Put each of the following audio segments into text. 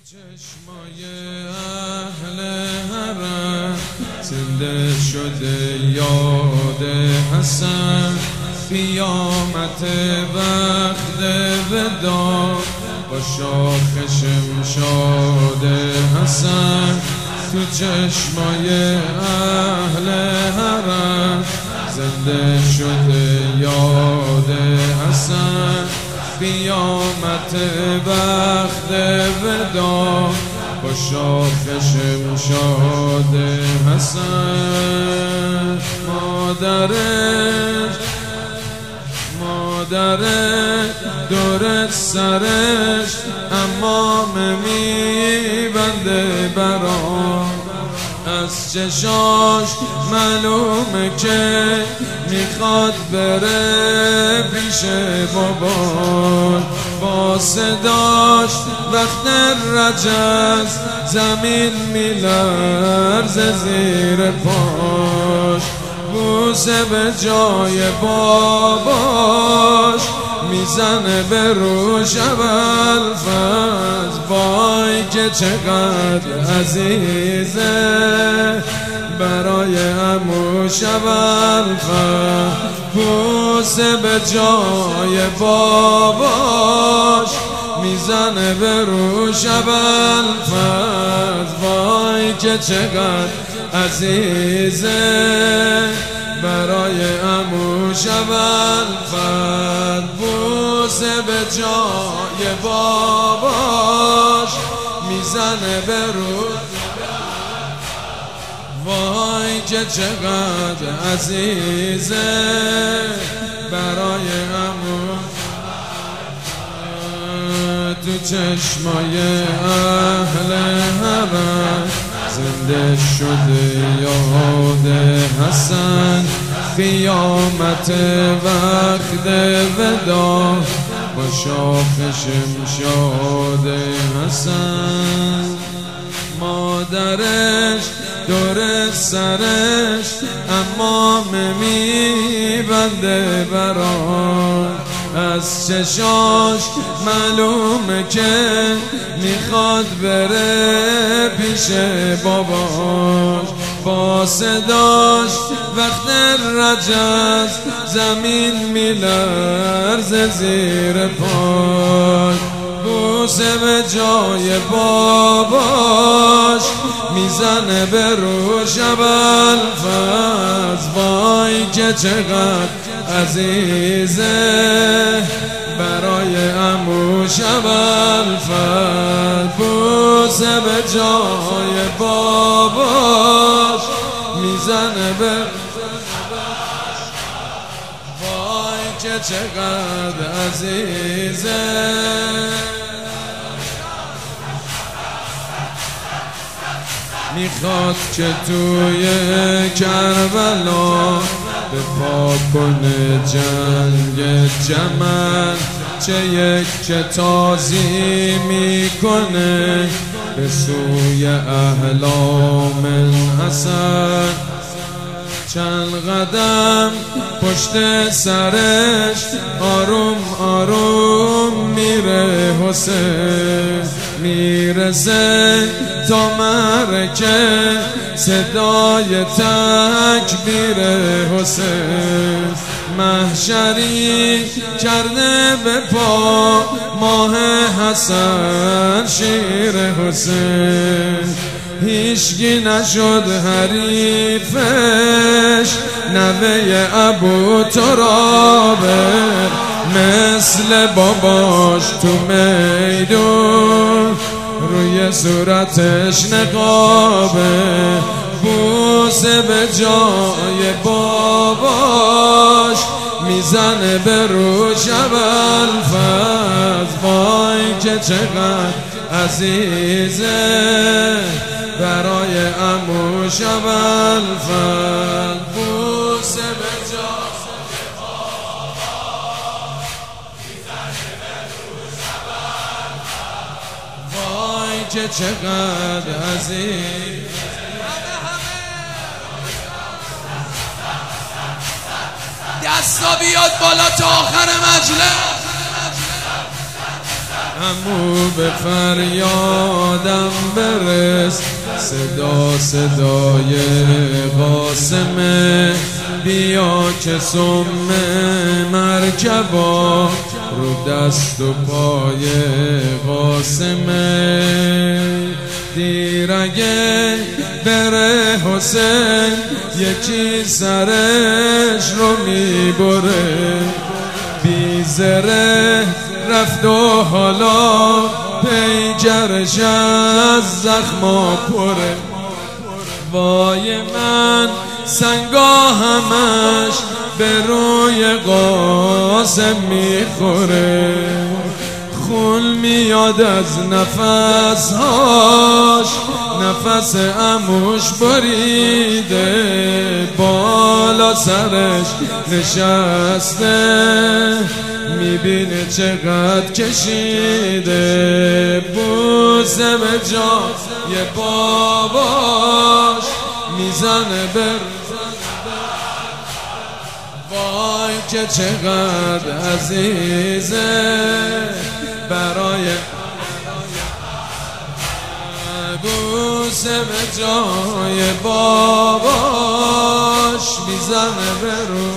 چشمای اهل حرم زنده شده یاد حسن، قیامت وقت وداع با شاخ شمشاد حسن. تو چشمای اهل حرم زنده شده یاد حسن، قیامت وقت وداع با شاخ شمشاد حسن. مادرش دور سرش امامه میبنده برام، از چشاش معلومه که میخواد بره پیش بابا. با صداش وقت رجز زمین میلرزه زیر پاش، بوسه به جای باباش میزنه به روش ابوالفضل. وای که چقدر عزیزه برای عموش ابوالفضل، بوسه به جای باباش میزنه به روش ابوالفضل. وای که چقدر عزیزه برای عموش ابوالفضل، بوسه به جای باباش میزنه به روش. وای که چقدر عزیزه برای عموش. تو چشمای اهل حرم زنده شده یاد حسن، قیامت وقت وداع با شاخ شمشاد حسن. مادرش دور سرش امامه میبنده برام، از چشاش معلومه که میخواد بره پیش باباش. با صداش وقت رجز زمین میلرزه زیر پاش، بوسه به جای باباش میزنه به روش ابوالفضل. وای که چقدر عزیزه برای عموش ابوالفضل، بوسه به جای باباش میزنه به. وای که چقدر عزیزه میخواد که توی کربلا به پا کنه جنگ جمل، چه یک که تازی میکنه به سوی اهلام حسن. چند قدم پشت سرش آروم آروم میره حسین، میرسه تا مرکه صدای تکبیر حسین. محشری کرده به پا ماه حسن شیر حسین، هیچگی نشد حریفش نوه ابو ترابه، مثل باباش تو میدون روی صورتش نقابه، بوسه به جای باباش میزنه به روش ابوالفضل. وای که چقدر عزیزه برای عموش ابوالفضل، بوسه به جای باباش میزنه به روش ابوالفضل. وای که چقدر عزیز. دستا بیاد بالا تا آخر مجلس. عمو به فریادم برس، صدا صدای قاسمه، بیا که سم مرکبا رو دست و پای قاسمه. دیر اگه بره حسین یکی سرش رو میبره، بی زره رفت و حالا پیجرش از زخما پره. وای من سنگا همش به روی قاسم میخوره، خون میاد از نفسهاش، نفس عموش بریده، بالا سرش نشسته، میبینه چقدر کشیده. بوسه به جای باباش میزنه بر، وای که چقدر عزیزه برای بوسه به جای باباش میزنه برو.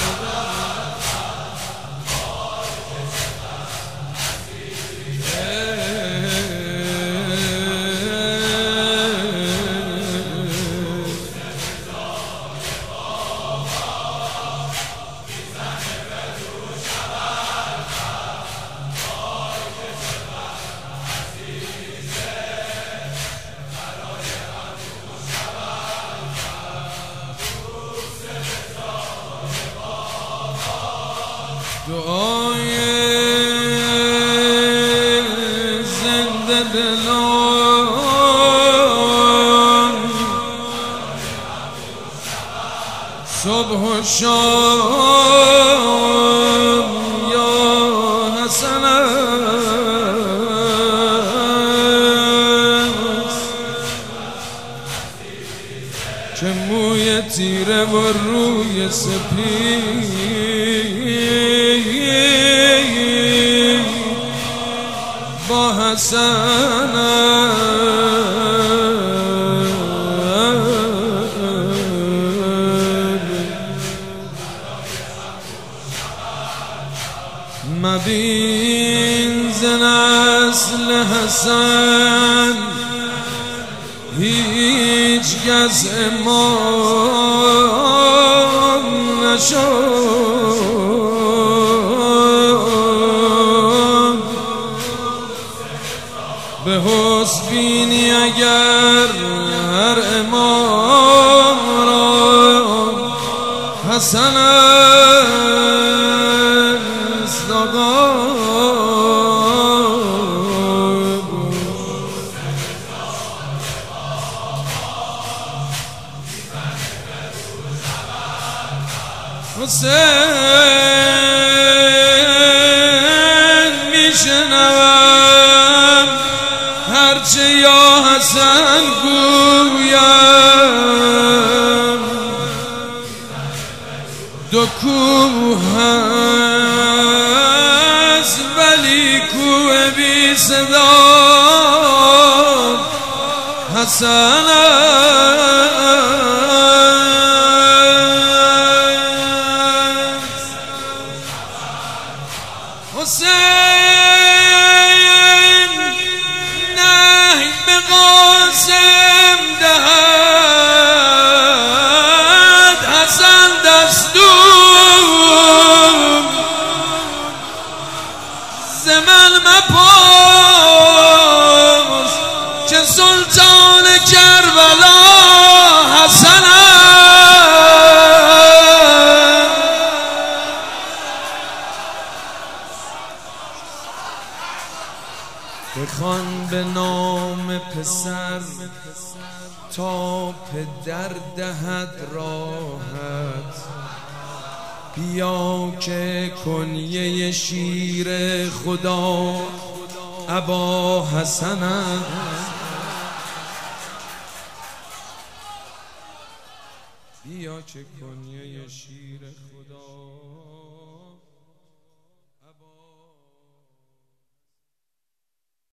دعای زنده دلان صبح و شام یا حسن است، که موی تیره و روی سپید با حسن مبین ز نسل حسن هیچ کس امام نشد. به حسن بینی اگر هر امام را حسن است آقا. حسین میشنوم هرچه یا حسن گویم، دو کوه هست ولی کوه بی صدا حسن حسین نهی به قاسم دهد، حسن دستور ز من مپرس که سلطان کربلا حسن بخوان به نام پسر تا پدر دهد راحت، بیا که کنیه شیر خدا ابا حسن است. بیا که کنیه شیر